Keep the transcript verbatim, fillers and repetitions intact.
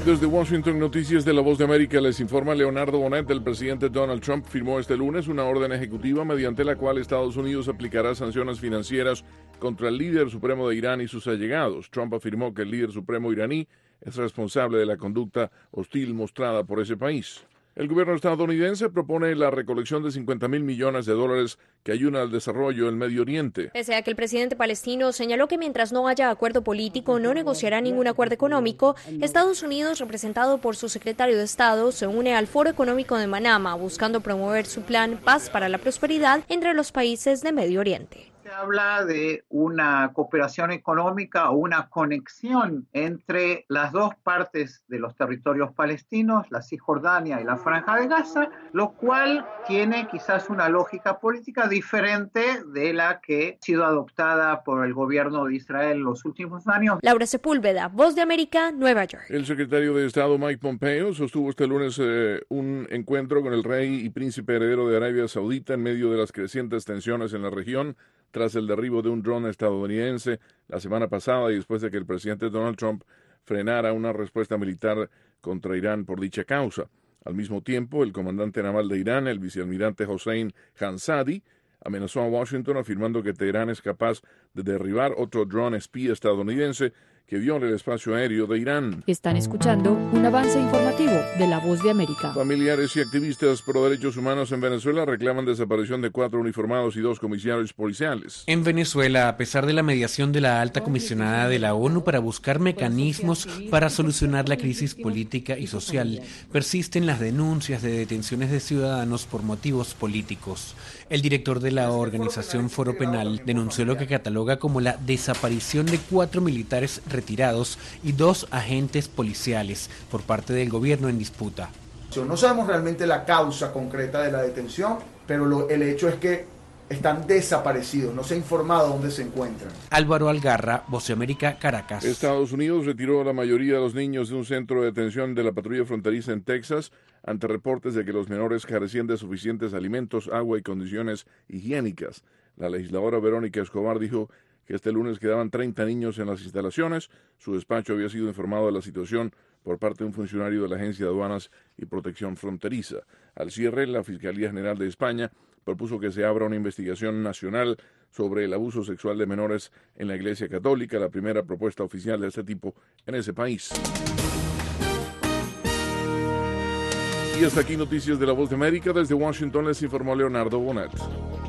Desde Washington, Noticias de la Voz de América, les informa Leonardo Bonet. El presidente Donald Trump firmó este lunes una orden ejecutiva mediante la cual Estados Unidos aplicará sanciones financieras contra el líder supremo de Irán y sus allegados. Trump afirmó que el líder supremo iraní es responsable de la conducta hostil mostrada por ese país. El gobierno estadounidense propone la recolección de cincuenta mil millones de dólares que ayudan al desarrollo en Medio Oriente. Pese a que el presidente palestino señaló que mientras no haya acuerdo político no negociará ningún acuerdo económico, Estados Unidos, representado por su secretario de Estado, se une al Foro Económico de Manama buscando promover su plan Paz para la Prosperidad entre los países de Medio Oriente. Se habla de una cooperación económica o una conexión entre las dos partes de los territorios palestinos, la Cisjordania y la Franja de Gaza, lo cual tiene quizás una lógica política diferente de la que ha sido adoptada por el gobierno de Israel en los últimos años. Laura Sepúlveda, Voz de América, Nueva York. El secretario de Estado Mike Pompeo sostuvo este lunes eh, un encuentro con el rey y príncipe heredero de Arabia Saudita en medio de las crecientes tensiones en la región, tras el derribo de un dron estadounidense la semana pasada y después de que el presidente Donald Trump frenara una respuesta militar contra Irán por dicha causa. Al mismo tiempo, el comandante naval de Irán, el vicealmirante Hossein Khanzadi, amenazó a Washington afirmando que Teherán es capaz de derribar otro dron espía estadounidense que viola el espacio aéreo de Irán. Están escuchando un avance informativo de La Voz de América. Familiares y activistas pro derechos humanos en Venezuela reclaman desaparición de cuatro uniformados y dos comisarios policiales. En Venezuela, a pesar de la mediación de la alta comisionada de la ONU para buscar mecanismos para solucionar la crisis política y social, persisten las denuncias de detenciones de ciudadanos por motivos políticos. El director de la organización Foro Penal denunció lo que cataloga como la desaparición de cuatro militares retirados y dos agentes policiales por parte del gobierno en disputa. No sabemos realmente la causa concreta de la detención, pero lo, el hecho es que están desaparecidos, no se ha informado dónde se encuentran. Álvaro Algarra, Voz de América, Caracas. Estados Unidos retiró a la mayoría de los niños de un centro de detención de la patrulla fronteriza en Texas ante reportes de que los menores carecían de suficientes alimentos, agua y condiciones higiénicas. La legisladora Verónica Escobar dijo que este lunes quedaban treinta niños en las instalaciones. Su despacho había sido informado de la situación por parte de un funcionario de la Agencia de Aduanas y Protección Fronteriza. Al cierre, la Fiscalía General de España propuso que se abra una investigación nacional sobre el abuso sexual de menores en la Iglesia Católica, la primera propuesta oficial de este tipo en ese país. Y hasta aquí Noticias de la Voz de América. Desde Washington les informó Leonardo Bonet.